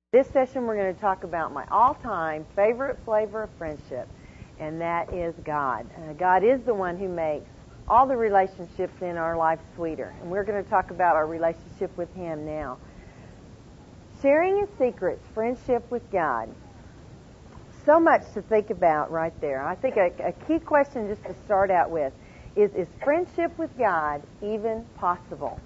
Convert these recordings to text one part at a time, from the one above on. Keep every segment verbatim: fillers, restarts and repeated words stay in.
This session we're going to talk about my all-time favorite flavor of friendship, and that is God. Uh, God is the one who makes all the relationships in our life sweeter, and we're going to talk about our relationship with Him now. Sharing His secrets, friendship with God. So much to think about right there. I think a, a key question just to start out with is, is friendship with God even possible?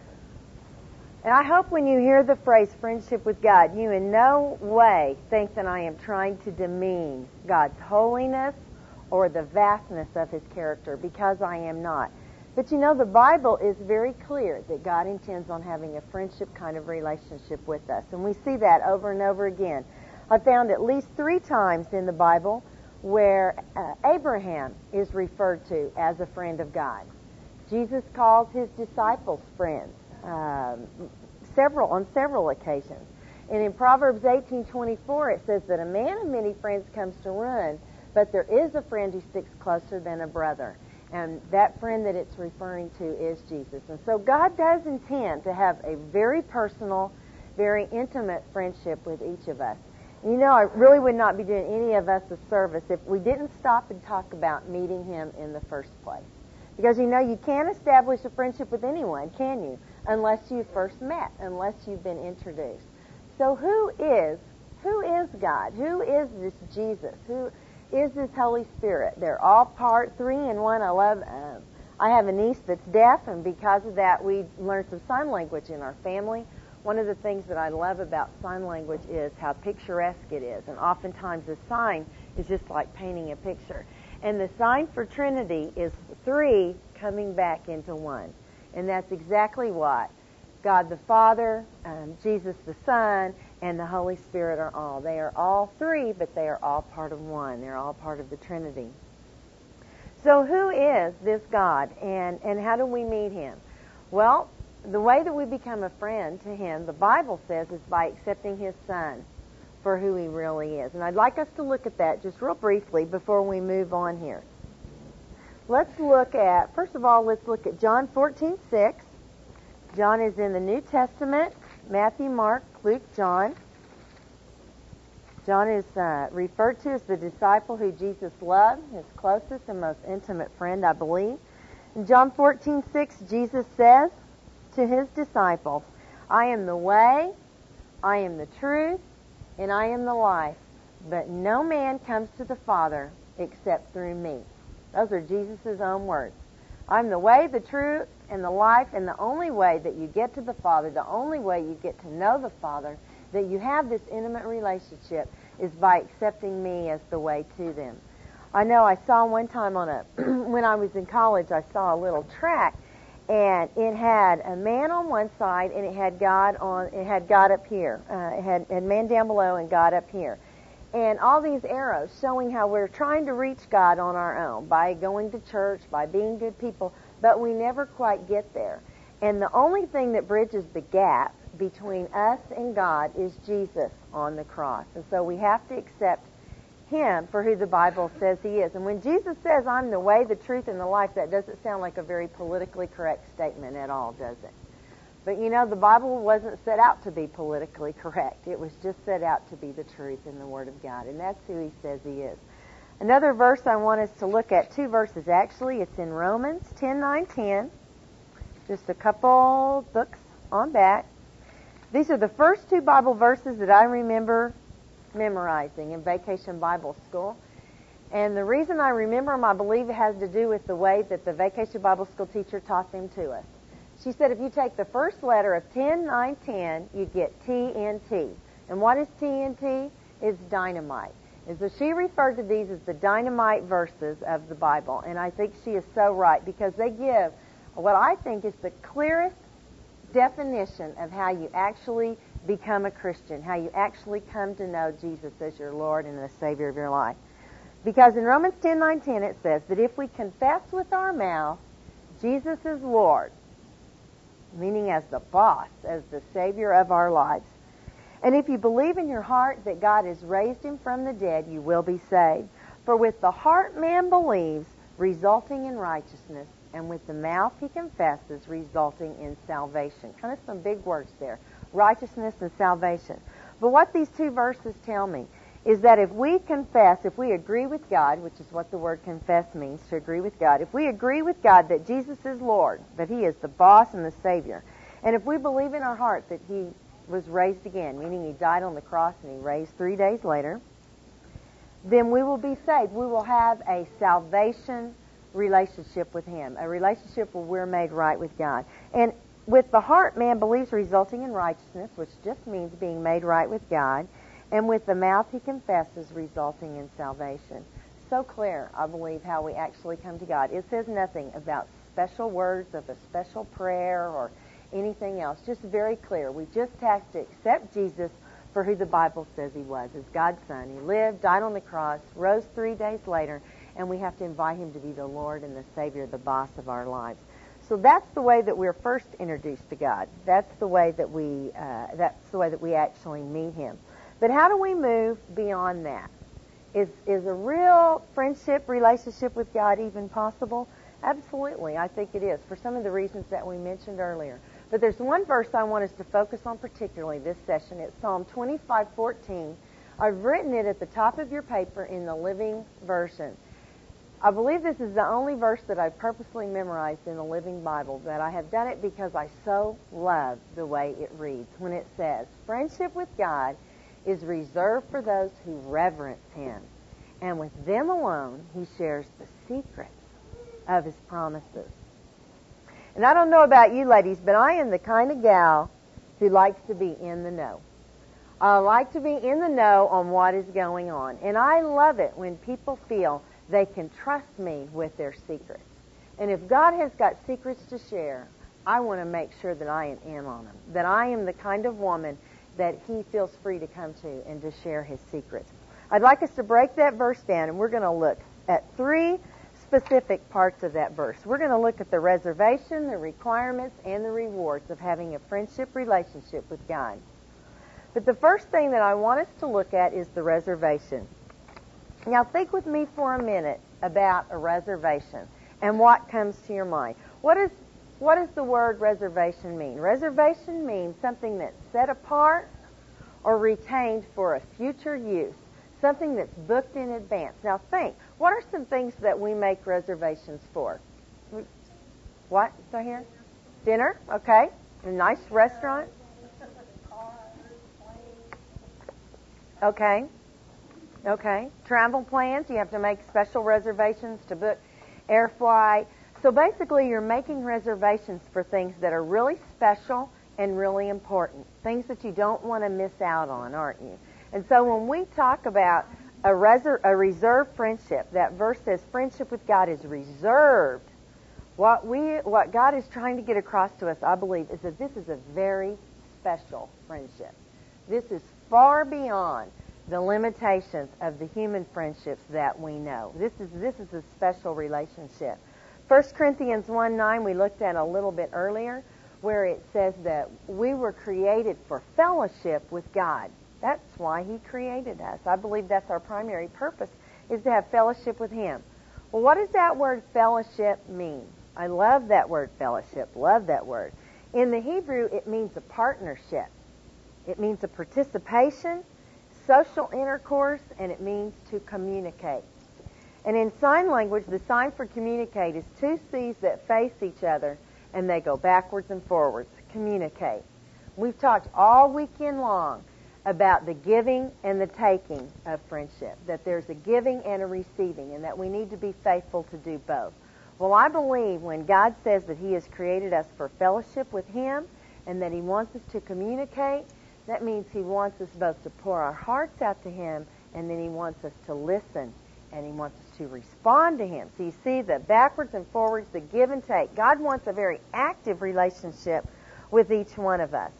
And I hope when you hear the phrase friendship with God, you in no way think that I am trying to demean God's holiness or the vastness of His character, because I am not. But you know, the Bible is very clear that God intends on having a friendship kind of relationship with us. And we see that over and over again. I found at least three times in the Bible where uh, Abraham is referred to as a friend of God. Jesus calls His disciples friends. Um, several on several occasions. And in Proverbs eighteen twenty-four it says that a man of many friends comes to ruin, but there is a friend who sticks closer than a brother. And that friend that it's referring to is Jesus. And so God does intend to have a very personal, very intimate friendship with each of us. And you know, I really would not be doing any of us a service if we didn't stop and talk about meeting Him in the first place. Because, you know, you can't establish a friendship with anyone, can you? Unless you first met, unless you've been introduced. So who is, who is God? Who is this Jesus? Who is this Holy Spirit? They're all part, three in one. I love, um, I have a niece that's deaf, and because of that, we learned some sign language in our family. One of the things that I love about sign language is how picturesque it is. And oftentimes a sign is just like painting a picture. And the sign for Trinity is three coming back into one. And that's exactly what God the Father, um, Jesus the Son, and the Holy Spirit are all. They are all three, but they are all part of one. They're all part of the Trinity. So who is this God, and, and how do we meet Him? Well, the way that we become a friend to Him, the Bible says, is by accepting His Son for who He really is. And I'd like us to look at that just real briefly before we move on here. Let's look at, first of all, let's look at John fourteen six. John is in the New Testament. Matthew, Mark, Luke, John. John is uh, referred to as the disciple who Jesus loved, his closest and most intimate friend, I believe. In John fourteen six, Jesus says to His disciples, I am the way, I am the truth, and I am the life, but no man comes to the Father except through me. Those are Jesus' own words. I'm the way, the truth, and the life, and the only way that you get to the Father, the only way you get to know the Father, that you have this intimate relationship, is by accepting me as the way to them. I know I saw one time on a, when I was in college, I saw a little track, and it had a man on one side, and it had God on, it had God up here. Uh, it had a man down below and God up here. And all these arrows showing how we're trying to reach God on our own by going to church, by being good people, but we never quite get there. And the only thing that bridges the gap between us and God is Jesus on the cross. And so we have to accept Him for who the Bible says He is. And when Jesus says, I'm the way, the truth, and the life, that doesn't sound like a very politically correct statement at all, does it? But you know, the Bible wasn't set out to be politically correct. It was just set out to be the truth in the Word of God. And that's who He says He is. Another verse I want us to look at, two verses actually, it's in Romans ten nine ten. Just a couple books on back. These are the first two Bible verses that I remember memorizing in Vacation Bible School. And the reason I remember them, I believe it has to do with the way that the Vacation Bible School teacher taught them to us. She said if you take the first letter of ten nine ten, you get T N T. And what is T N T? It's dynamite. And so she referred to these as the dynamite verses of the Bible. And I think she is so right, because they give what I think is the clearest definition of how you actually become a Christian, how you actually come to know Jesus as your Lord and the Savior of your life. Because in Romans ten nine ten it says that if we confess with our mouth Jesus is Lord, meaning as the boss, as the Savior of our lives, and if you believe in your heart that God has raised Him from the dead, you will be saved. For with the heart man believes, resulting in righteousness, and with the mouth he confesses, resulting in salvation. Kind of some big words there. Righteousness and salvation. But what these two verses tell me is that if we confess, if we agree with God, which is what the word confess means, to agree with God, if we agree with God that Jesus is Lord, that He is the boss and the Savior, and if we believe in our heart that He was raised again, meaning He died on the cross and He raised three days later, then we will be saved. We will have a salvation relationship with Him, a relationship where we're made right with God. And with the heart, man believes resulting in righteousness, which just means being made right with God. And with the mouth, he confesses, resulting in salvation. So clear, I believe, how we actually come to God. It says nothing about special words of a special prayer or anything else. Just very clear. We just have to accept Jesus for who the Bible says He was, as God's Son. He lived, died on the cross, rose three days later, and we have to invite Him to be the Lord and the Savior, the boss of our lives. So that's the way that we're first introduced to God. That's the way that we uh, that's the way that we actually meet Him. But how do we move beyond that? Is is a real friendship, relationship with God even possible? Absolutely, I think it is, for some of the reasons that we mentioned earlier. But there's one verse I want us to focus on particularly this session. It's Psalm twenty-five fourteen. I've written it at the top of your paper in the Living Version. I believe this is the only verse that I've purposely memorized in the Living Bible, but I have done it because I so love the way it reads. When it says, friendship with God is reserved for those who reverence Him, and with them alone He shares the secrets of His promises. And I don't know about you ladies, but I am the kind of gal who likes to be in the know. I like to be in the know on what is going on. And I love it when people feel they can trust me with their secrets. And if God has got secrets to share, I want to make sure that I am in on them, that I am the kind of woman that He feels free to come to and to share His secrets. I'd like us to break that verse down, and we're going to look at three specific parts of that verse. We're going to look at the reservation, the requirements, and the rewards of having a friendship relationship with God. But the first thing that I want us to look at is the reservation. Now think with me for a minute about a reservation and what comes to your mind. What is what does the word reservation mean? Reservation means something that's set apart or retained for a future use, something that's booked in advance. Now think, what are some things that we make reservations for? What? So here? Dinner, okay. A nice restaurant. Okay. Okay. Travel plans, you have to make special reservations to book air flight. So basically you're making reservations for things that are really special and really important, things that you don't want to miss out on, aren't you? And so when we talk about a, reser- a reserved friendship, that verse says friendship with God is reserved. What we, what God is trying to get across to us, I believe, is that this is a very special friendship. This is far beyond the limitations of the human friendships that we know. This is this is a special relationship. First Corinthians one nine we looked at a little bit earlier, where it says that we were created for fellowship with God. That's why He created us. I believe that's our primary purpose, is to have fellowship with Him. Well, what does that word fellowship mean? I love that word fellowship. Love that word. In the Hebrew, it means a partnership. It means a participation, social intercourse, and it means to communicate. And in sign language, the sign for communicate is two C's that face each other, and they go backwards and forwards. Communicate. We've talked all weekend long about the giving and the taking of friendship, that there's a giving and a receiving, and that we need to be faithful to do both. Well, I believe when God says that He has created us for fellowship with Him and that He wants us to communicate, that means He wants us both to pour our hearts out to Him, and then He wants us to listen, and He wants us to respond to Him. So you see the backwards and forwards, the give and take. God wants a very active relationship with each one of us.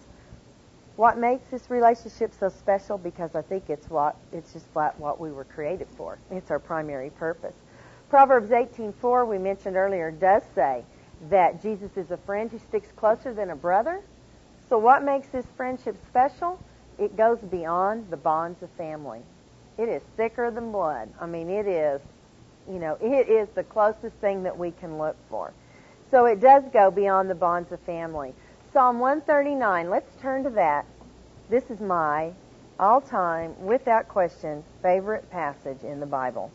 What makes this relationship so special? Because I think it's what it's just flat what we were created for. It's our primary purpose. Proverbs eighteen four, we mentioned earlier, does say that Jesus is a friend who sticks closer than a brother. So what makes this friendship special? It goes beyond the bonds of family. It is thicker than blood. I mean, it is, you know, it is the closest thing that we can look for. So it does go beyond the bonds of family. Psalm one thirty-nine, let's turn to that. This is my all-time, without question, favorite passage in the Bible.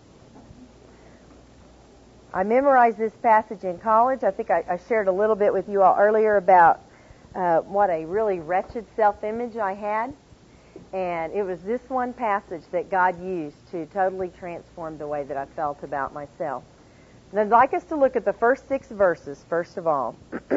I memorized this passage in college. I think I, I shared a little bit with you all earlier about uh, what a really wretched self-image I had. And it was this one passage that God used to totally transform the way that I felt about myself. And I'd like us to look at the first six verses, first of all.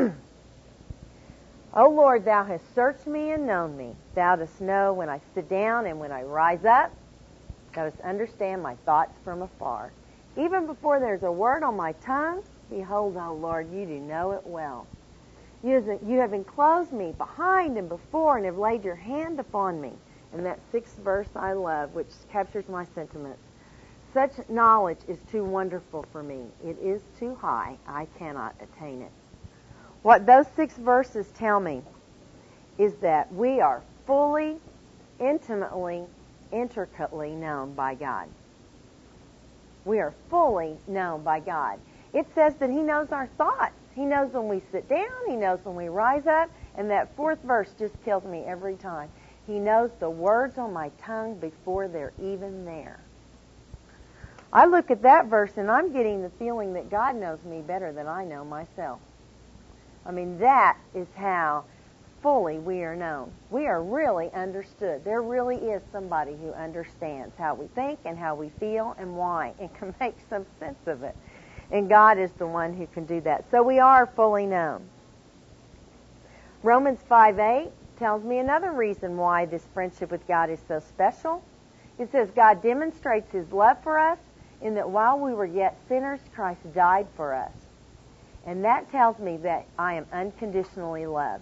O Lord, thou hast searched me and known me. Thou dost know when I sit down and when I rise up. Thou dost understand my thoughts from afar. Even before there's a word on my tongue, behold, O Lord, you do know it well. You you have enclosed me behind and before and have laid your hand upon me. And that sixth verse I love, which captures my sentiments. Such knowledge is too wonderful for me. It is too high. I cannot attain it. What those six verses tell me is that we are fully, intimately, intricately known by God. We are fully known by God. It says that He knows our thoughts. He knows when we sit down. He knows when we rise up. And that fourth verse just kills me every time. He knows the words on my tongue before they're even there. I look at that verse and I'm getting the feeling that God knows me better than I know myself. I mean, that is how fully we are known. We are really understood. There really is somebody who understands how we think and how we feel and why and can make some sense of it. And God is the one who can do that. So we are fully known. Romans five eight tells me another reason why this friendship with God is so special. It says God demonstrates His love for us in that while we were yet sinners, Christ died for us. And that tells me that I am unconditionally loved.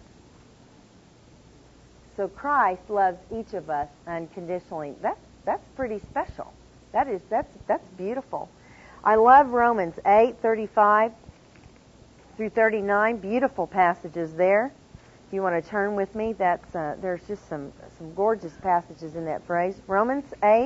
So Christ loves each of us unconditionally. That's that's pretty special. That is that's that's beautiful. I love Romans eight thirty-five through thirty-nine. Beautiful passages there. If you want to turn with me, that's uh, there's just some some gorgeous passages in that phrase. Romans eight,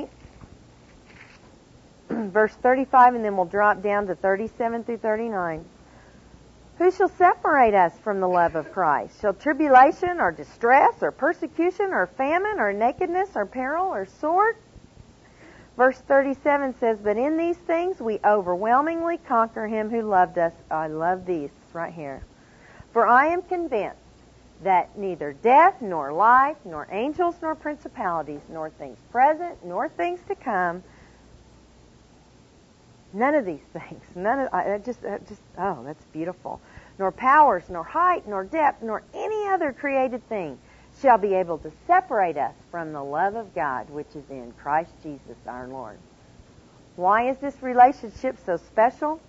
verse thirty-five, and then we'll drop down to thirty-seven through thirty-nine. Who shall separate us from the love of Christ? Shall tribulation or distress or persecution or famine or nakedness or peril or sword? Verse thirty-seven says, but in these things we overwhelmingly conquer Him who loved us. I love these right here. For I am convinced that neither death nor life nor angels nor principalities nor things present nor things to come, none of these things, none of, I just, I just, oh, that's beautiful. Nor powers, nor height, nor depth, nor any other created thing shall be able to separate us from the love of God, which is in Christ Jesus our Lord. Why is this relationship so special?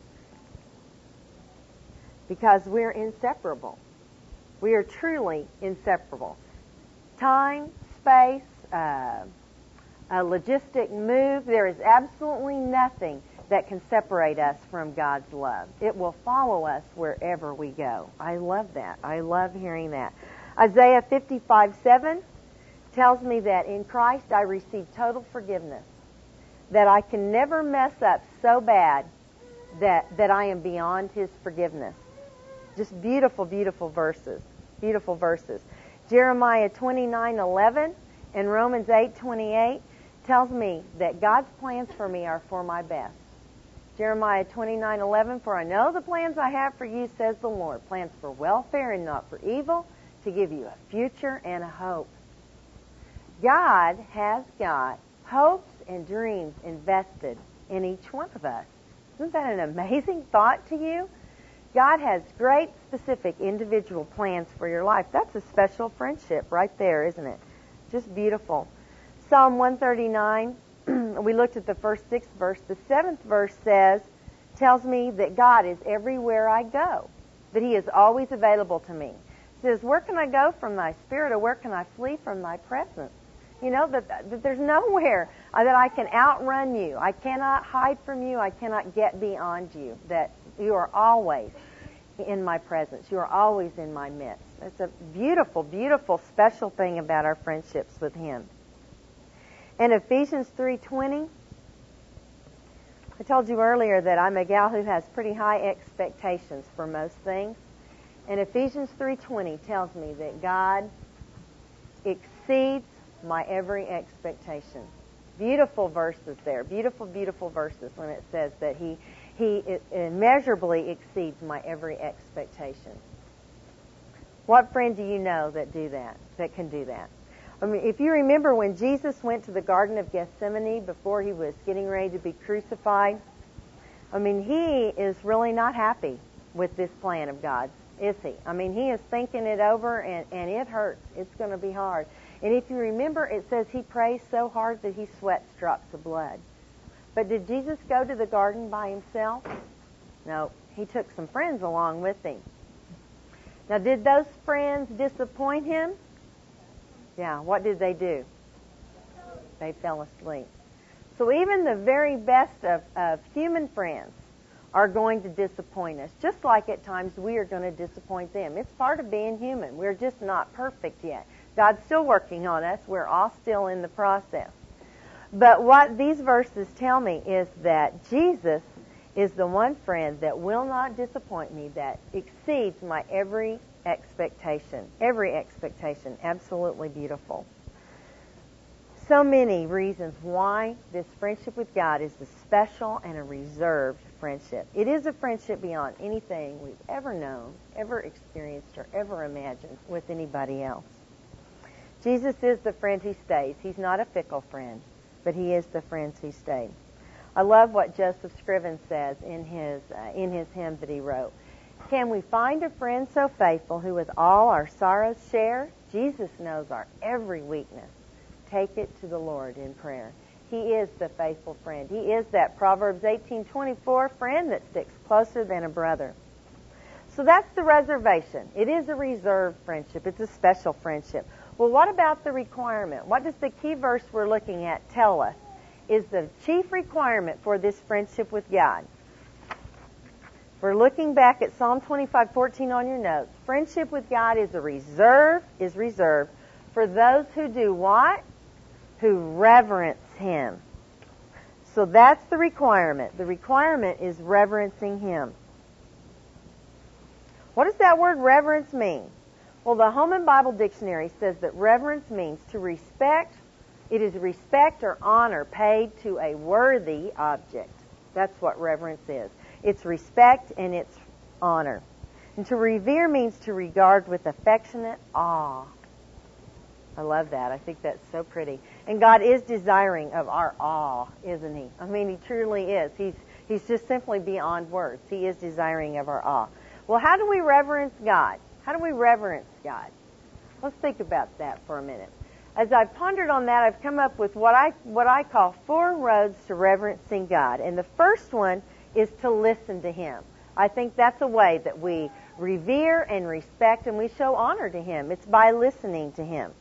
Because we're inseparable. We are truly inseparable. Time, space, uh, a logistic move, there is absolutely nothing that can separate us from God's love. It will follow us wherever we go. I love that. I love hearing that. Isaiah fifty-five seven tells me that in Christ I receive total forgiveness, that I can never mess up so bad that, that I am beyond His forgiveness. Just beautiful, beautiful verses. Beautiful verses. Jeremiah twenty-nine eleven and Romans eight twenty-eight tells me that God's plans for me are for my best. Jeremiah twenty-nine eleven, for I know the plans I have for you, says the Lord, plans for welfare and not for evil, to give you a future and a hope. God has got hopes and dreams invested in each one of us. Isn't that an amazing thought to you? God has great, specific, individual plans for your life. That's a special friendship right there, isn't it? Just beautiful. Psalm one thirty-nine, we looked at the first six verse. The seventh verse says, tells me that God is everywhere I go, that He is always available to me. It says, where can I go from thy spirit, or where can I flee from thy presence? You know, that, that there's nowhere that I can outrun you. I cannot hide from you. I cannot get beyond you. That you are always in my presence. You are always in my midst. It's a beautiful, beautiful, special thing about our friendships with Him. In Ephesians three twenty, I told you earlier that I'm a gal who has pretty high expectations for most things. And Ephesians three twenty tells me that God exceeds my every expectation. Beautiful verses there. Beautiful, beautiful verses when it says that he, he immeasurably exceeds my every expectation. What friend do you know that do that, that can do that? I mean, if you remember when Jesus went to the Garden of Gethsemane before he was getting ready to be crucified, I mean, he is really not happy with this plan of God's, is he? I mean, he is thinking it over, and, and it hurts. It's going to be hard. And if you remember, it says he prays so hard that he sweats drops of blood. But did Jesus go to the garden by himself? No, he took some friends along with him. Now, did those friends disappoint him? Yeah, what did they do? They fell asleep. So even the very best of, of human friends are going to disappoint us, just like at times we are going to disappoint them. It's part of being human. We're just not perfect yet. God's still working on us. We're all still in the process. But what these verses tell me is that Jesus is the one friend that will not disappoint me, that exceeds my every expectation. Every expectation. Absolutely beautiful. So many reasons why this friendship with God is a special and a reserved friendship. It is a friendship beyond anything we've ever known, ever experienced, or ever imagined with anybody else. Jesus is the friend who stays. He's not a fickle friend, but he is the friend who stays. I love what Joseph Scriven says in his uh, in his hymn that he wrote. Can we find a friend so faithful who with all our sorrows share? Jesus knows our every weakness. Take it to the Lord in prayer. He is the faithful friend. He is that Proverbs eighteen twenty-four friend that sticks closer than a brother. So that's the reservation. It is a reserved friendship. It's a special friendship. Well, what about the requirement? What does the key verse we're looking at tell us is the chief requirement for this friendship with God? We're looking back at Psalm twenty-five fourteen on your notes. Friendship with God is a reserve, is reserved for those who do what? Who reverence Him. So that's the requirement. The requirement is reverencing Him. What does that word reverence mean? Well, the Holman Bible Dictionary says that reverence means to respect. It is respect or honor paid to a worthy object. That's what reverence is. It's respect and it's honor. And to revere means to regard with affectionate awe. I love that. I think that's so pretty. And God is desiring of our awe, isn't He? I mean, He truly is. He's He's just simply beyond words. He is desiring of our awe. Well, how do we reverence God? How do we reverence God? Let's think about that for a minute. As I've pondered on that, I've come up with what I what I call four roads to reverencing God. And the first one is to listen to Him. I think that's a way that we revere and respect and we show honor to Him. It's by listening to Him.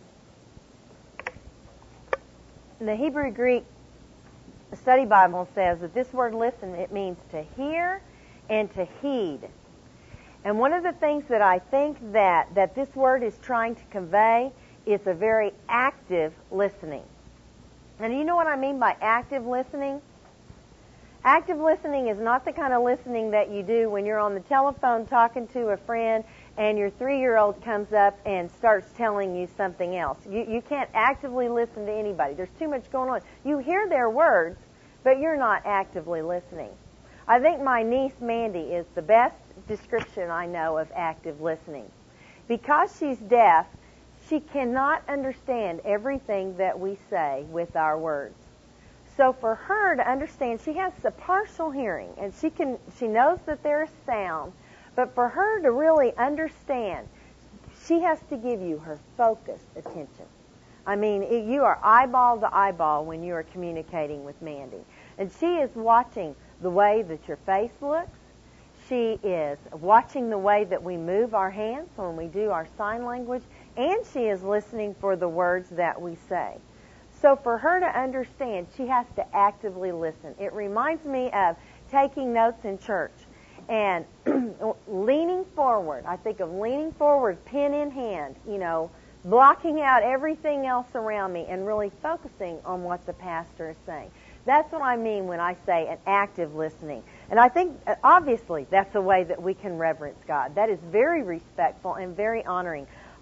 The Hebrew Greek Study Bible says that this word listen, it means to hear and to heed. And one of the things that I think that, that this word is trying to convey is a very active listening. And do you know what I mean by active listening? Active listening is not the kind of listening that you do when you're on the telephone talking to a friend and your three-year-old comes up and starts telling you something else. You, you can't actively listen to anybody. There's too much going on. You hear their words, but you're not actively listening. I think my niece Mandy is the best description I know of active listening. Because she's deaf, she cannot understand everything that we say with our words. So for her to understand, she has a partial hearing, and she can she knows that there's sound, but for her to really understand, she has to give you her focused attention. I mean, it, you are eyeball to eyeball when you are communicating with Mandy. And she is watching the way that your face looks. She is watching the way that we move our hands when we do our sign language, and she is listening for the words that we say. So for her to understand, she has to actively listen. It reminds me of taking notes in church and leaning forward. I think of leaning forward, pen in hand, you know, blocking out everything else around me and really focusing on what the pastor is saying. That's what I mean when I say an active listening. And I think, obviously, that's a way that we can reverence God. That is very respectful and very honoring.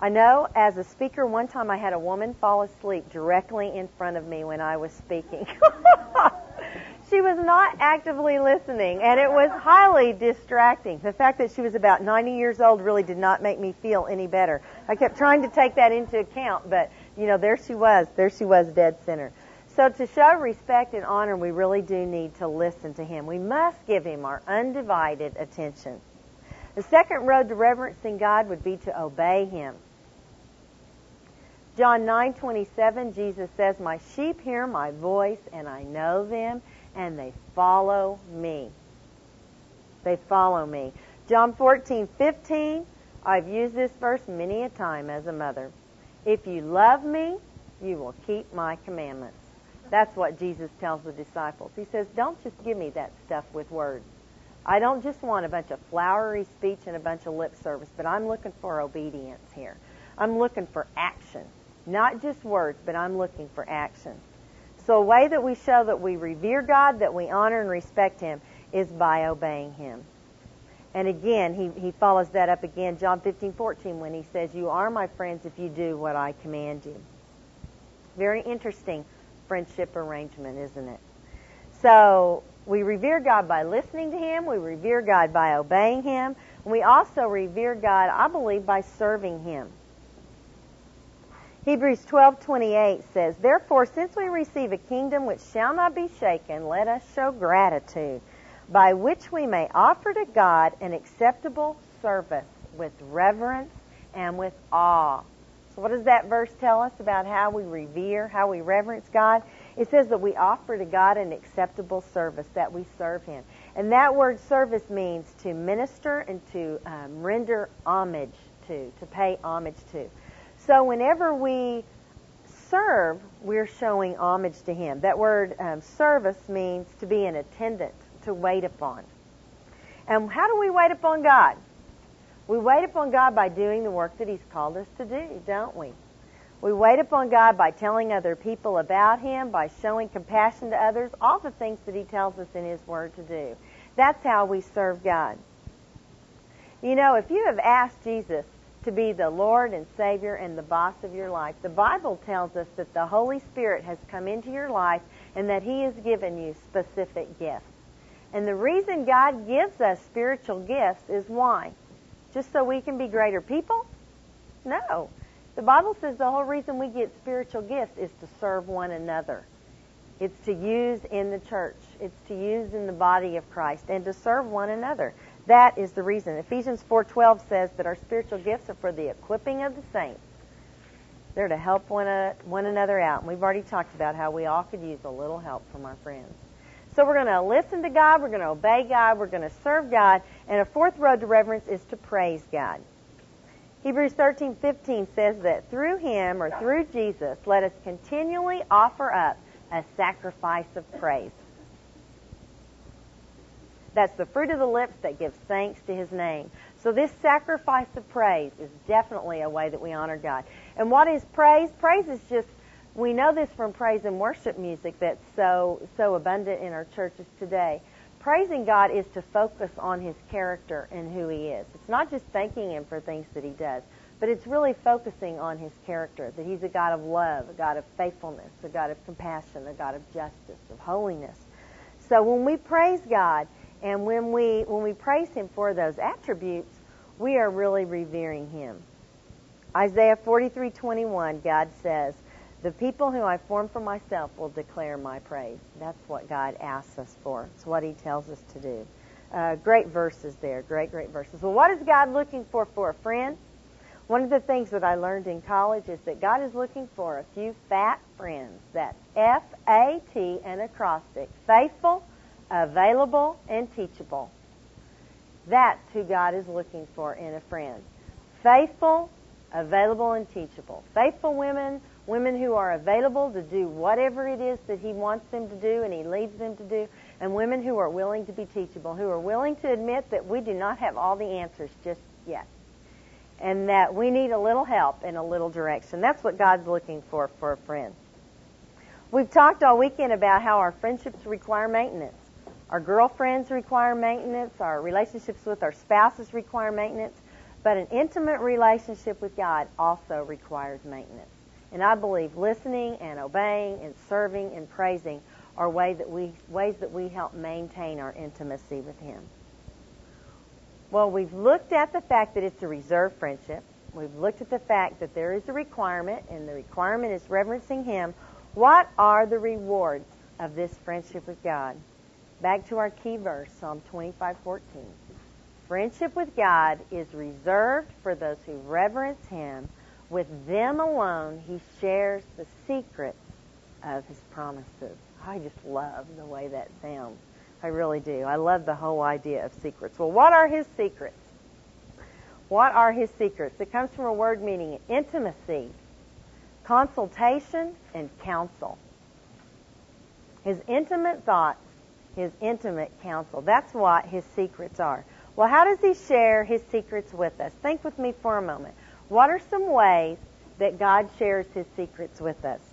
I know as a speaker, one time I had a woman fall asleep directly in front of me when I was speaking. She was not actively listening, and it was highly distracting. The fact that she was about ninety years old really did not make me feel any better. I kept trying to take that into account, but, you know, there she was. There she was, dead center. So to show respect and honor, we really do need to listen to him. We must give him our undivided attention. The second road to reverencing God would be to obey him. John nine twenty-seven, Jesus says, "My sheep hear my voice, and I know them, and they follow me." They follow me. John fourteen fifteen, I've used this verse many a time as a mother. "If you love me, you will keep my commandments." That's what Jesus tells the disciples. He says, don't just give me that stuff with words. I don't just want a bunch of flowery speech and a bunch of lip service, but I'm looking for obedience here. I'm looking for action. Not just words, but I'm looking for action. So a way that we show that we revere God, that we honor and respect him, is by obeying him. And again, he, he follows that up again, John fifteen fourteen, when he says, "You are my friends if you do what I command you." Very interesting friendship arrangement, isn't it? So we revere God by listening to him. We revere God by obeying him. And we also revere God, I believe, by serving him. Hebrews twelve twenty-eight says, "Therefore, since we receive a kingdom which shall not be shaken, let us show gratitude, by which we may offer to God an acceptable service with reverence and with awe." So what does that verse tell us about how we revere, how we reverence God? It says that we offer to God an acceptable service, that we serve him. And that word service means to minister and to um, render homage to, to pay homage to. So whenever we serve, we're showing homage to him. That word um, service means to be an attendant, to wait upon. And how do we wait upon God? We wait upon God by doing the work that he's called us to do, don't we? We wait upon God by telling other people about him, by showing compassion to others, all the things that he tells us in his word to do. That's how we serve God. You know, if you have asked Jesus to be the Lord and Savior and the boss of your life, the Bible tells us that the Holy Spirit has come into your life and that he has given you specific gifts. And the reason God gives us spiritual gifts is why? Just so we can be greater people? No. The Bible says the whole reason we get spiritual gifts is to serve one another. It's to use in the church. It's to use in the body of Christ and to serve one another. That is the reason. Ephesians four twelve says that our spiritual gifts are for the equipping of the saints. They're to help one, uh, one another out. And we've already talked about how we all could use a little help from our friends. So we're going to listen to God, we're going to obey God, we're going to serve God, and a fourth road to reverence is to praise God. Hebrews thirteen fifteen says that through him, or through Jesus, let us continually offer up a sacrifice of praise. That's the fruit of the lips that gives thanks to his name. So this sacrifice of praise is definitely a way that we honor God. And what is praise? Praise is just, we know this from praise and worship music that's so so abundant in our churches today. Praising God is to focus on his character and who he is. It's not just thanking him for things that he does, but it's really focusing on his character, that he's a God of love, a God of faithfulness, a God of compassion, a God of justice, of holiness. So when we praise God, and when we when we praise him for those attributes, we are really revering him. Isaiah forty-three twenty-one, God says, "The people who I formed for myself will declare my praise." That's what God asks us for. It's what he tells us to do. Uh, great verses there. Great, great verses. Well, what is God looking for for a friend? One of the things that I learned in college is that God is looking for a few fat friends. That's F A T, an acrostic. Faithful, available, and teachable. That's who God is looking for in a friend. Faithful, available, and teachable. Faithful women, women who are available to do whatever it is that he wants them to do and he leads them to do, and women who are willing to be teachable, who are willing to admit that we do not have all the answers just yet, and that we need a little help and a little direction. That's what God's looking for for a friend. We've talked all weekend about how our friendships require maintenance. Our girlfriends require maintenance. Our relationships with our spouses require maintenance. But an intimate relationship with God also requires maintenance. And I believe listening and obeying and serving and praising are way that we, ways that we help maintain our intimacy with Him. Well, we've looked at the fact that it's a reserved friendship. We've looked at the fact that there is a requirement, and the requirement is reverencing Him. What are the rewards of this friendship with God? Back to our key verse, Psalm twenty-five fourteen. Friendship with God is reserved for those who reverence Him. With them alone, He shares the secret of His promises. I just love the way that sounds. I really do. I love the whole idea of secrets. Well, what are His secrets? What are His secrets? It comes from a word meaning intimacy, consultation, and counsel. His intimate thoughts, His intimate counsel. That's what His secrets are. Well, how does He share His secrets with us? Think with me for a moment. What are some ways that God shares His secrets with us?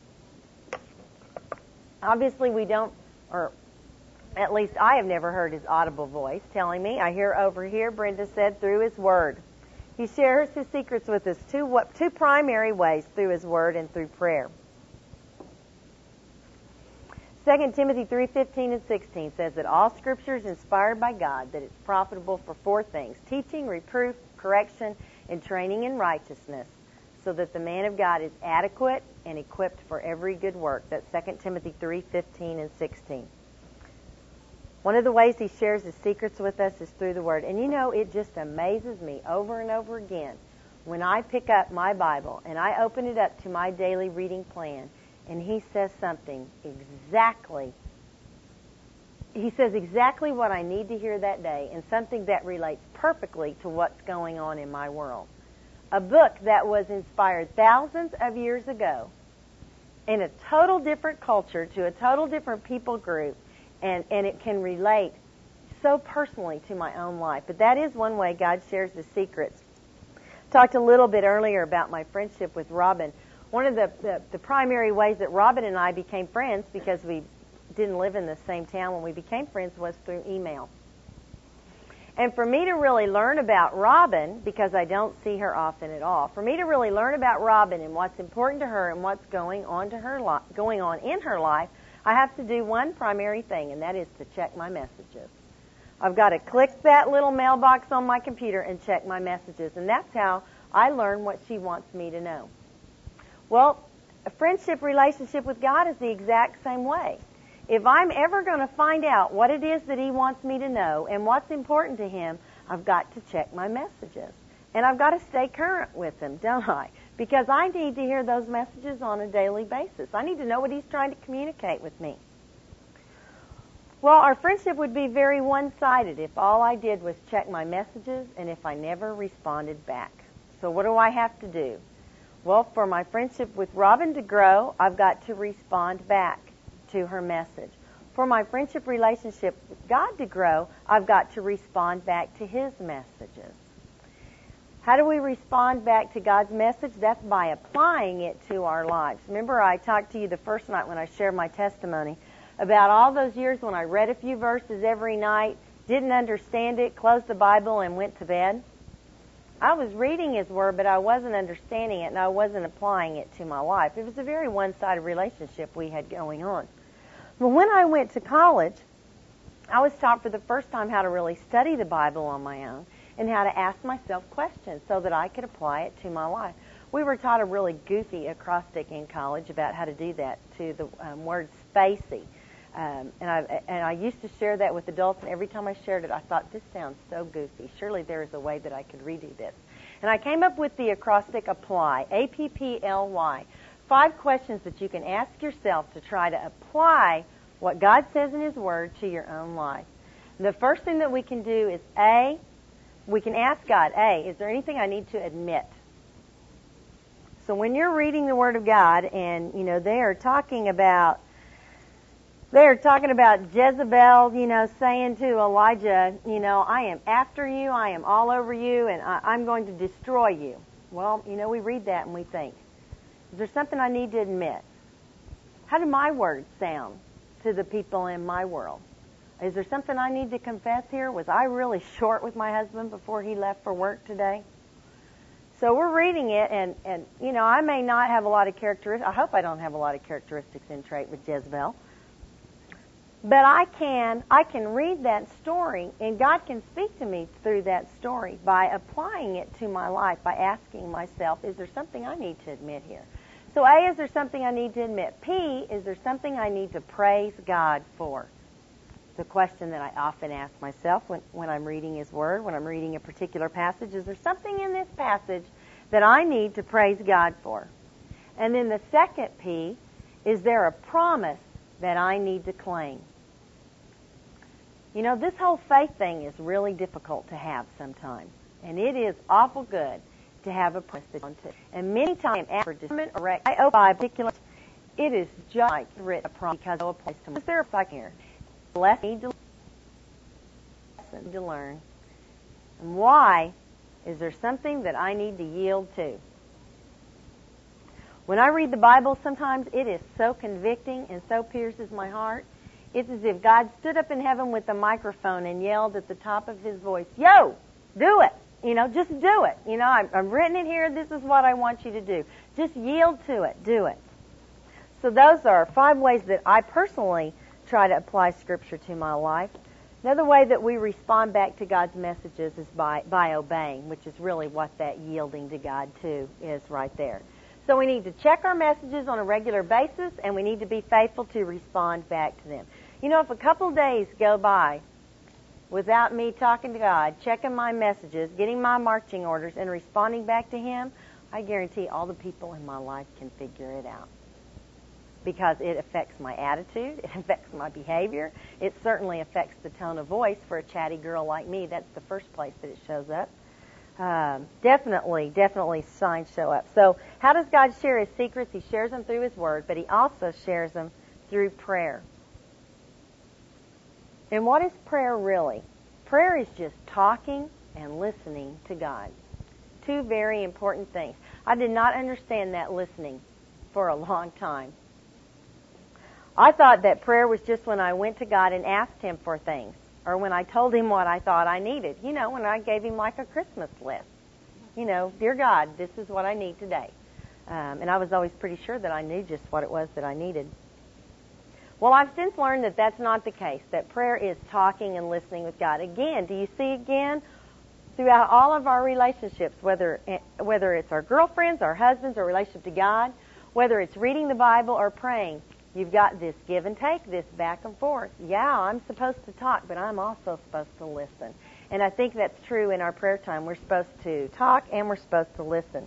Obviously, we don't, or at least I have never heard His audible voice telling me. I hear over here, Brenda said, through His Word. He shares His secrets with us two, what, two primary ways, through His Word and through prayer. Second Timothy three fifteen and sixteen says that all Scripture is inspired by God, that it's profitable for four things: teaching, reproof, correction, and training in righteousness, so that the man of God is adequate and equipped for every good work. That's Second Timothy three fifteen and sixteen. One of the ways He shares His secrets with us is through the Word. And you know, it just amazes me over and over again when I pick up my Bible and I open it up to my daily reading plan, and He says something exactly, He says exactly what I need to hear that day, and something that relates perfectly to what's going on in my world. A book that was inspired thousands of years ago in a total different culture to a total different people group, and, and it can relate so personally to my own life. But that is one way God shares His secrets. Talked a little bit earlier about my friendship with Robin. One of the, the, the primary ways that Robin and I became friends, because we didn't live in the same town when we became friends, was through email. And for me to really learn about Robin, because I don't see her often at all, for me to really learn about Robin and what's important to her and what's going on to her li- going on in her life, I have to do one primary thing, and that is to check my messages. I've got to click that little mailbox on my computer and check my messages, and that's how I learn what she wants me to know. Well, a friendship relationship with God is the exact same way. If I'm ever going to find out what it is that He wants me to know and what's important to Him, I've got to check my messages. And I've got to stay current with them, don't I? Because I need to hear those messages on a daily basis. I need to know what He's trying to communicate with me. Well, our friendship would be very one-sided if all I did was check my messages and if I never responded back. So what do I have to do? Well, for my friendship with Robin to grow, I've got to respond back to her message. For my friendship relationship with God to grow, I've got to respond back to His messages. How do we respond back to God's message? That's by applying it to our lives. Remember, I talked to you the first night when I shared my testimony about all those years when I read a few verses every night, didn't understand it, closed the Bible, and went to bed. I was reading His Word, but I wasn't understanding it, and I wasn't applying it to my life. It was a very one-sided relationship we had going on. But when I went to college, I was taught for the first time how to really study the Bible on my own and how to ask myself questions so that I could apply it to my life. We were taught a really goofy acrostic in college about how to do that, to the um, word spacey. Um, and, I, and I used to share that with adults, and every time I shared it, I thought, this sounds so goofy. Surely there is a way that I could redo this. And I came up with the acrostic APPLY, A P P L Y. Five questions that you can ask yourself to try to apply what God says in His Word to your own life. The first thing that we can do is, A, we can ask God, A, is there anything I need to admit? So when you're reading the Word of God and, you know, they are talking about They're talking about Jezebel, you know, saying to Elijah, you know, I am after you, I am all over you, and I, I'm going to destroy you. Well, you know, we read that and we think, is there something I need to admit? How do my words sound to the people in my world? Is there something I need to confess here? Was I really short with my husband before he left for work today? So we're reading it, and, and you know, I may not have a lot of characteristics. I hope I don't have a lot of characteristics in trait with Jezebel. But I can, I can read that story, and God can speak to me through that story by applying it to my life, by asking myself, is there something I need to admit here? So A, is there something I need to admit? P, is there something I need to praise God for? The question that I often ask myself when, when I'm reading His Word, when I'm reading a particular passage, is there something in this passage that I need to praise God for? And then the second P, is there a promise that I need to claim? You know, this whole faith thing is really difficult to have sometimes. And it is awful good to have a promise to. And many times after discernment or I open by a particular, it is just like written a promise because it applies to me. Is there a fact here? Less need to listen to learn. And why is there something that I need to yield to? When I read the Bible, sometimes it is so convicting and so pierces my heart. It's as if God stood up in heaven with a microphone and yelled at the top of His voice, "Yo, do it! You know, just do it. You know, I've, I've written it here. This is what I want you to do. Just yield to it. Do it." So those are five ways that I personally try to apply Scripture to my life. Another way that we respond back to God's messages is by, by obeying, which is really what that yielding to God too is right there. So we need to check our messages on a regular basis, and we need to be faithful to respond back to them. You know, if a couple days go by without me talking to God, checking my messages, getting my marching orders, and responding back to Him, I guarantee all the people in my life can figure it out. Because it affects my attitude, it affects my behavior, it certainly affects the tone of voice. For a chatty girl like me, that's the first place that it shows up. Um, definitely, definitely signs show up. So how does God share His secrets? He shares them through His Word, but He also shares them through prayer. And what is prayer really? Prayer is just talking and listening to God. Two very important things. I did not understand that listening for a long time. I thought that prayer was just when I went to God and asked Him for things, or when I told Him what I thought I needed. You know, when I gave Him like a Christmas list. You know, dear God, this is what I need today. Um, and I was always pretty sure that I knew just what it was that I needed. Well, I've since learned that that's not the case, that prayer is talking and listening with God. Again, do you see again, throughout all of our relationships, whether whether it's our girlfriends, our husbands, our relationship to God, whether it's reading the Bible or praying, you've got this give and take, this back and forth. Yeah, I'm supposed to talk, but I'm also supposed to listen. And I think that's true in our prayer time. We're supposed to talk and we're supposed to listen.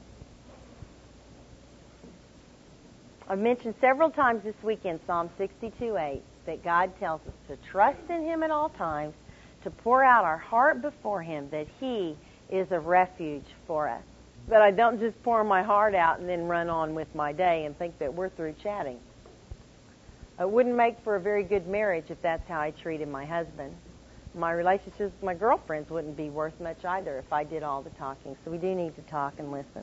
I've mentioned several times this weekend Psalm sixty-two eight that God tells us to trust in Him at all times, to pour out our heart before Him, that He is a refuge for us. That I don't just pour my heart out and then run on with my day and think that we're through chatting. It wouldn't make for a very good marriage if that's how I treated my husband. My relationships with my girlfriends wouldn't be worth much either if I did all the talking. So we do need to talk and listen.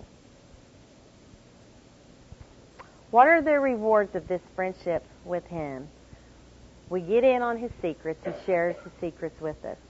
What are the rewards of this friendship with Him? We get in on His secrets. He shares His secrets with us.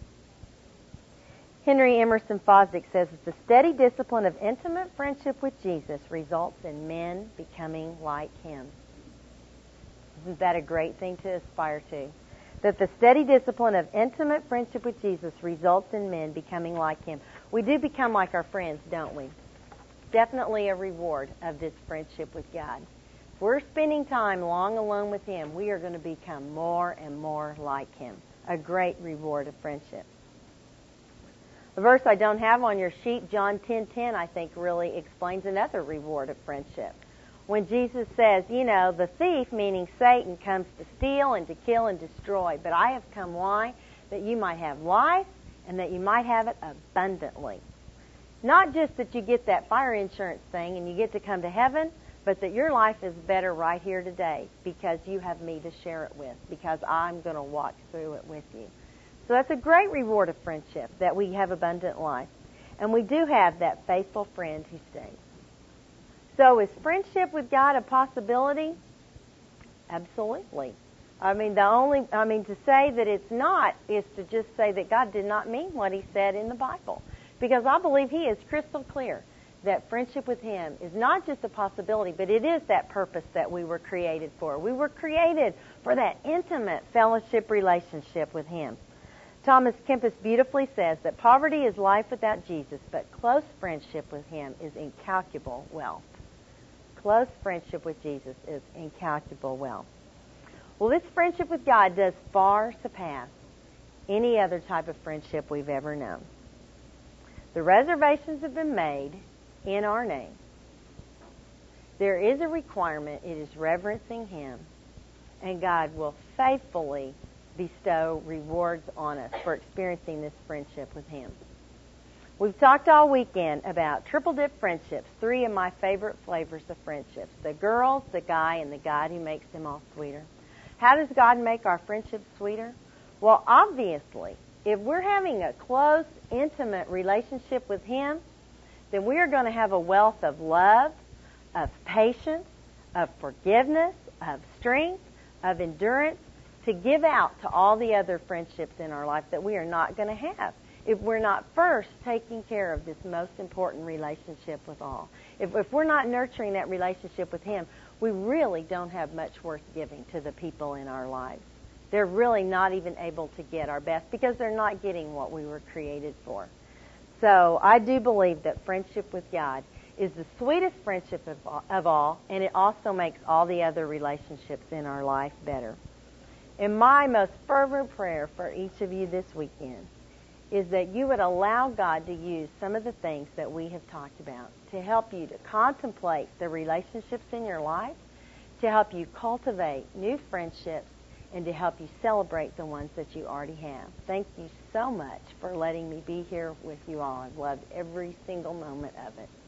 Henry Emerson Fosdick says that the steady discipline of intimate friendship with Jesus results in men becoming like Him. Isn't that a great thing to aspire to? That the steady discipline of intimate friendship with Jesus results in men becoming like Him. We do become like our friends, don't we? Definitely a reward of this friendship with God. If we're spending time long alone with Him, we are going to become more and more like Him. A great reward of friendship. The verse I don't have on your sheet, John ten ten, I think really explains another reward of friendship. When Jesus says, you know, the thief, meaning Satan, comes to steal and to kill and destroy, but I have come, why? That you might have life and that you might have it abundantly. Not just that you get that fire insurance thing and you get to come to heaven, but that your life is better right here today because you have me to share it with, because I'm going to walk through it with you. So that's a great reward of friendship, that we have abundant life. And we do have that faithful friend who stays. So is friendship with God a possibility? Absolutely. I mean, the only, I mean, to say that it's not is to just say that God did not mean what He said in the Bible. Because I believe He is crystal clear that friendship with Him is not just a possibility, but it is that purpose that we were created for. We were created for that intimate fellowship relationship with Him. Thomas Kempis beautifully says that poverty is life without Jesus, but close friendship with Him is incalculable wealth. Close friendship with Jesus is incalculable wealth. Well, this friendship with God does far surpass any other type of friendship we've ever known. The reservations have been made in our name. There is a requirement. It is reverencing Him, and God will faithfully bestow rewards on us for experiencing this friendship with Him. We've talked all weekend about triple dip friendships, three of my favorite flavors of friendships: the girls, the guy, and the God who makes them all sweeter. How does God make our friendships sweeter? Well, obviously, if we're having a close, intimate relationship with Him, then we are going to have a wealth of love, of patience, of forgiveness, of strength, of endurance to give out to all the other friendships in our life that we are not going to have if we're not first taking care of this most important relationship with all. If, if we're not nurturing that relationship with Him, we really don't have much worth giving to the people in our lives. They're really not even able to get our best because they're not getting what we were created for. So I do believe that friendship with God is the sweetest friendship of all, of all, and it also makes all the other relationships in our life better. And my most fervent prayer for each of you this weekend is that you would allow God to use some of the things that we have talked about to help you to contemplate the relationships in your life, to help you cultivate new friendships, and to help you celebrate the ones that you already have. Thank you so much for letting me be here with you all. I've loved every single moment of it.